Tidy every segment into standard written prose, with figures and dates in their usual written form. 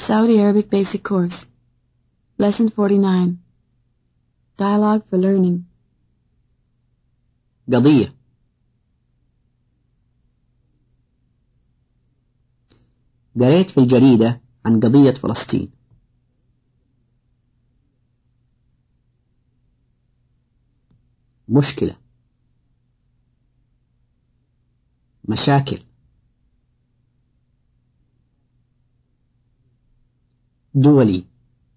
Saudi Arabic Basic Course. Lesson 49. Dialogue for Learning. قضية. قريت في الجريدة عن قضية فلسطين. مشكلة. مشاكل. دولي.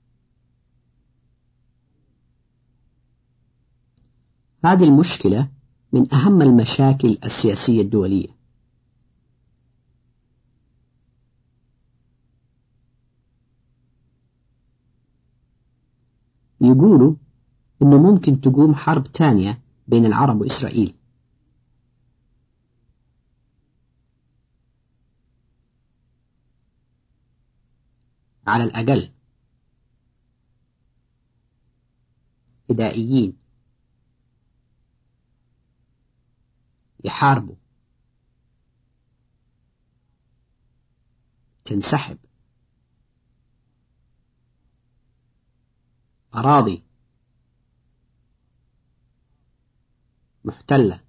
هذه المشكلة من أهم المشاكل السياسية الدولية. يقولوا إنه ممكن تقوم حرب تانية بين العرب وإسرائيل. على الأقل فدائيين يحاربوا، تنسحب أراضي محتلة،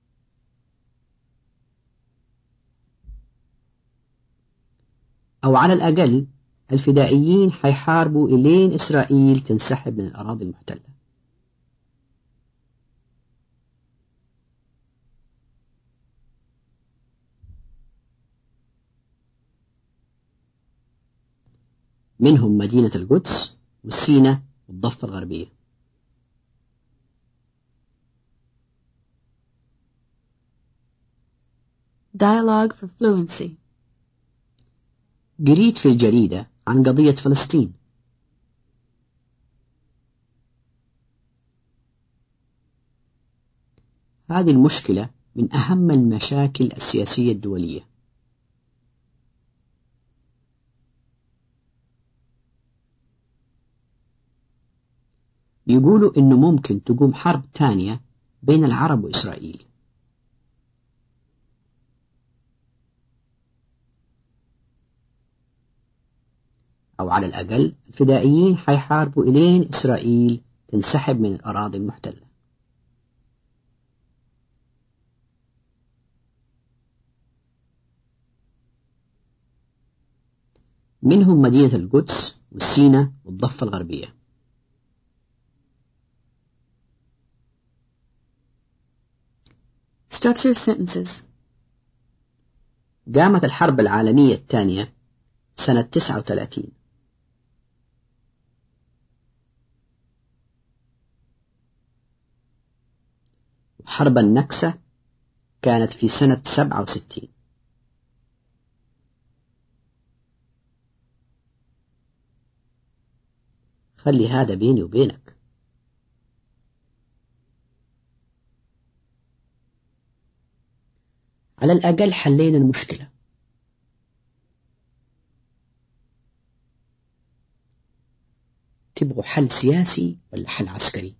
أو على الأقل الفدائيين حيحاربوا إلين إسرائيل تنسحب من الأراضي المحتلة. منهم مدينة القدس وسيناء والضفة الغربية. Dialogue for Fluency. قريت في الجريدة عن قضية فلسطين. هذه المشكلة من أهم المشاكل السياسية الدولية. يقولوا إنه ممكن تقوم حرب تانية بين العرب وإسرائيل. أو على الأقل الفدائيين حيحاربوا إلين إسرائيل تنسحب من الأراضي المحتلة. منهم مدينة القدس وسيناء والضفة الغربية. Structure sentences. قامت الحرب العالمية الثانية سنة 39. وحرب النكسة كانت في سنة 67. خلي هذا بيني وبينك. على الأقل حلينا المشكلة. تبغوا حل سياسي ولا حل عسكري؟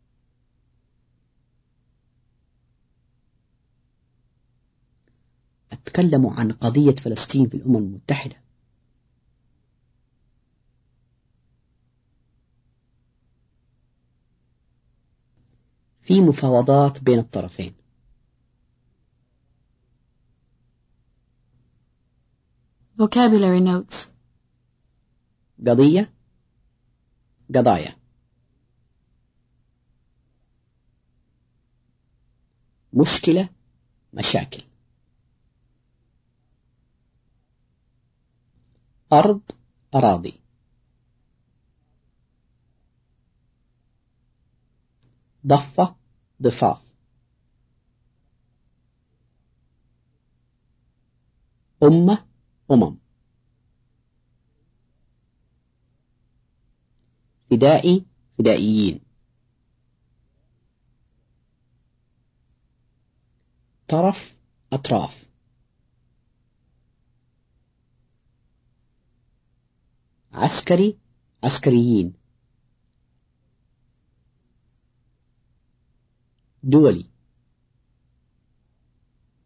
أتكلموا عن قضية فلسطين في الأمم المتحدة. في مفاوضات بين الطرفين. Vocabulary notes. قضية. قضايا. مشكلة. مشاكل. أرض. أراضي. ضفة. ضفاف. أمة. أمم. فدائي. فدائيين. طرف. أطراف. عسكري. عسكريين. دولي.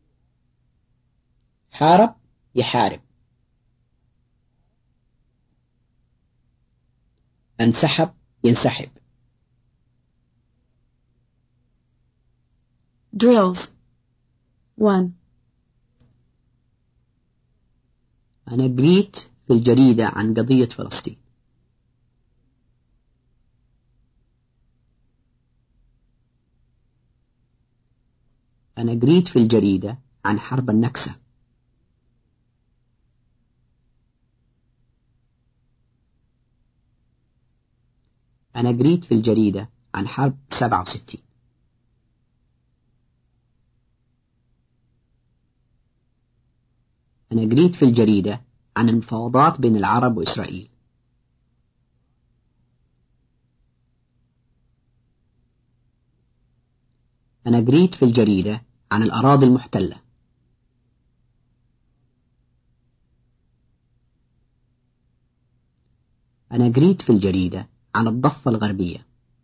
حارب. يحارب. انسحب ينسحب. Drills 1. أنا قريت في الجريدة عن قضية فلسطين. أنا قريت في الجريدة عن حرب النكسة. أنا قريت في الجريدة عن حرب 67. أنا قريت في الجريدة عن المفاوضات بين العرب وإسرائيل. أنا قريت في الجريدة عن الأراضي المحتلة. أنا قريت في الجريدة عن الضفة الغربية.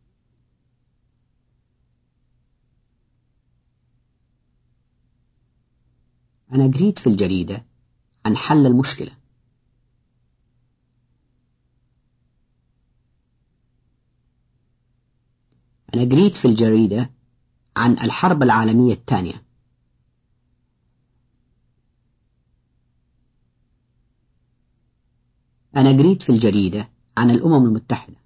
أنا قريت في الجريدة عن حل المشكلة. أنا قريت في الجريدة عن الحرب العالمية الثانية. أنا قريت في الجريدة عن الأمم المتحدة.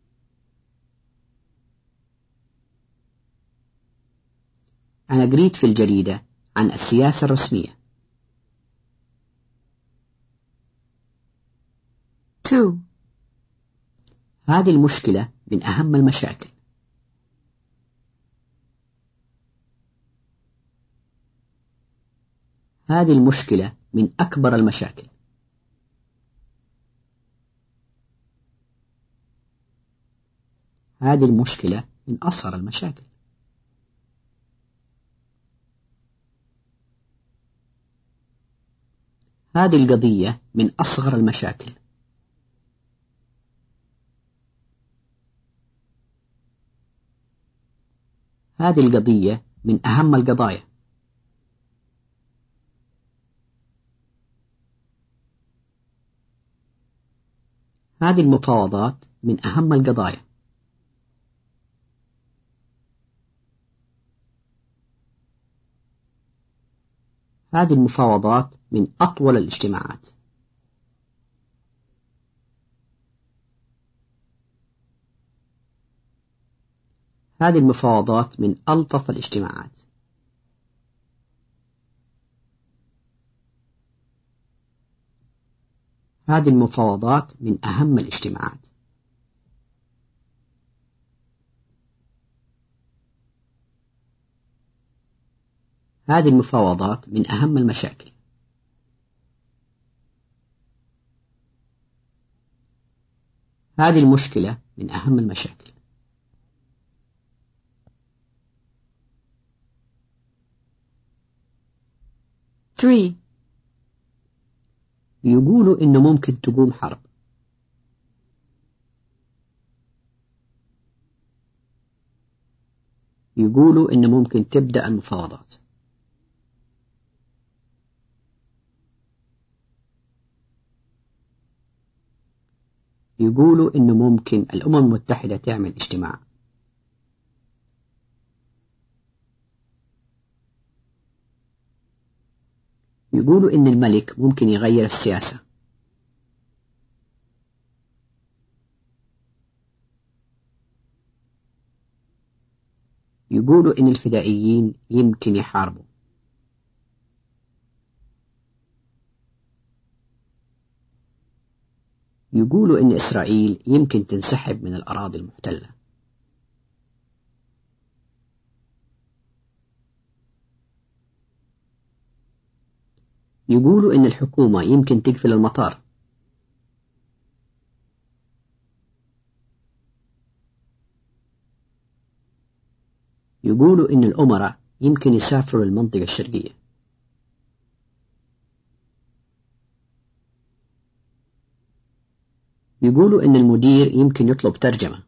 أنا قريت في الجريدة عن السياسة الرسمية. 2. هذه المشكلة من أهم المشاكل. هذه المشكلة من أكبر المشاكل. هذه المشكلة من أصغر المشاكل. هذه القضية من أصغر المشاكل. هذه القضية من أهم القضايا. هذه المفاوضات من أهم القضايا. هذه المفاوضات من أطول الاجتماعات. هذه المفاوضات من ألطف الاجتماعات. هذه المفاوضات من أهم الاجتماعات. هذه المفاوضات من أهم المشاكل. هذه المشكلة من أهم المشاكل. Three. يقولوا إنه ممكن تقوم حرب. يقولوا إنه ممكن تبدأ المفاوضات. يقولوا إنه ممكن الأمم المتحدة تعمل اجتماع. يقولوا إن الملك ممكن يغير السياسة. يقولوا إن الفدائيين يمكن يحاربوا. يقولوا إن إسرائيل يمكن تنسحب من الأراضي المحتلة. يقولوا إن الحكومة يمكن تقفل المطار. يقولوا إن الأمراء يمكن يسافروا للمنطقة الشرقية. يقولوا إن المدير يمكن يطلب ترجمة.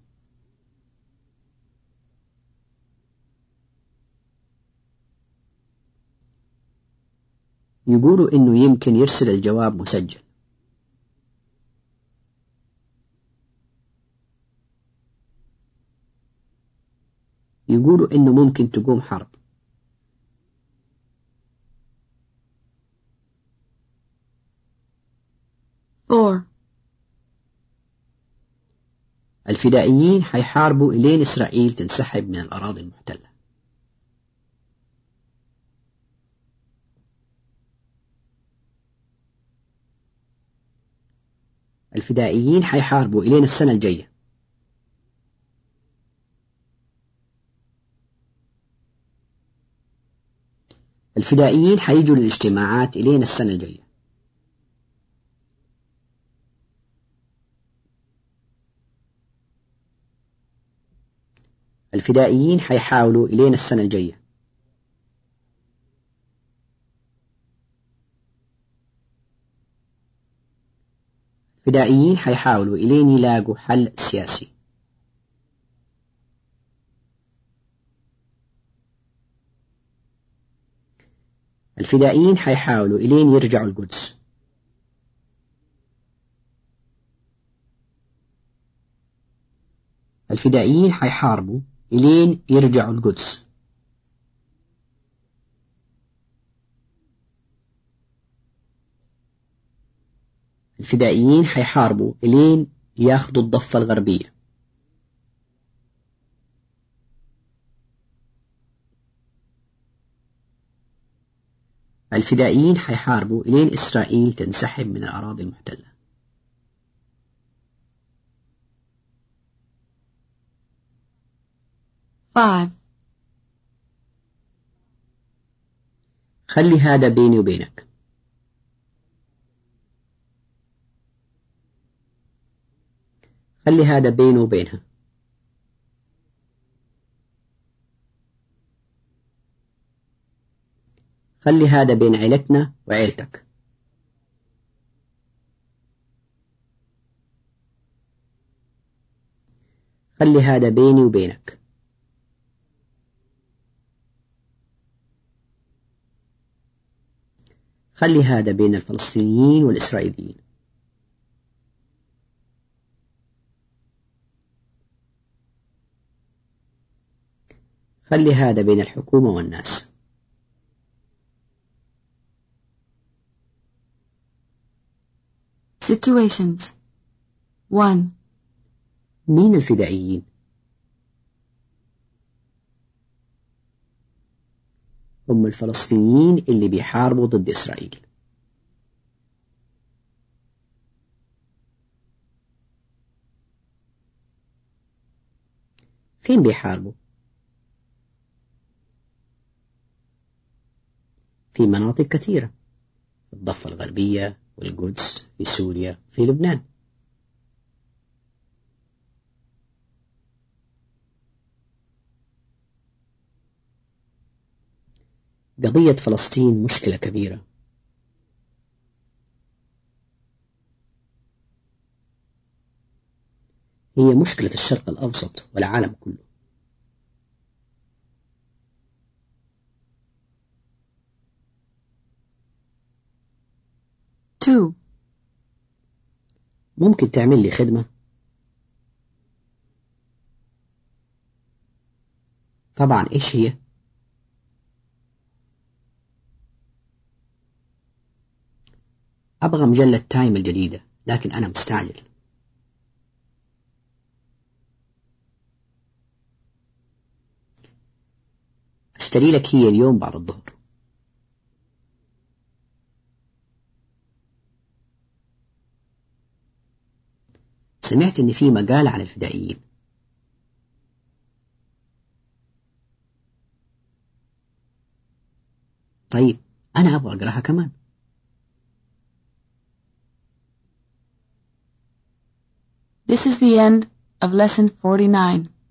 يقولوا إنه يمكن يرسل الجواب مسجل. بيقولوا إنه ممكن تقوم حرب. Four. الفدائيين حيحاربوا إلين إسرائيل تنسحب من الأراضي المحتلة. الفدائيين حيحاربوا إلين السنة الجاية. الفدائيين حيجوا للاجتماعات إلين السنة الجاية. الفدائيين حيحاولوا إلين السنة الجاية. الفدائيين حيحاولوا إلين يلاقوا حل سياسي. الفدائيين حيحاولوا إلين يرجعوا القدس. الفدائيين حيحاربوا إلين يرجعوا القدس. الفدائيين حيحاربوا إلين ياخدوا الضفة الغربية. الفدائيين حيحاربوا إلين إسرائيل تنسحب من الأراضي المحتلة. Five. خلي هذا بيني وبينك. خلي هذا بينه وبينها. خلي هذا بين عيلتنا وعيلتك. خلي هذا بيني وبينك. خلي هذا بين الفلسطينيين والإسرائيليين. خلي هذا بين الحكومة والناس. Situations. 1. مين الفدائيين؟ هم الفلسطينيين اللي بيحاربوا ضد إسرائيل. فين بيحاربوا؟ في مناطق كثيرة، في الضفة الغربية والقدس، في سوريا، في لبنان. قضية فلسطين مشكلة كبيرة. هي مشكلة الشرق الأوسط والعالم كله. Two. ممكن تعمل لي خدمة؟ طبعا، إيش هي؟ أبغى مجلة تايم الجديدة، لكن أنا مستعجل. أشتري لك هي اليوم بعد الظهر. سمعت إن في مقالة عن الفدائيين. طيب، أنا أبغى أقرأها كمان. This is the end of lesson 49.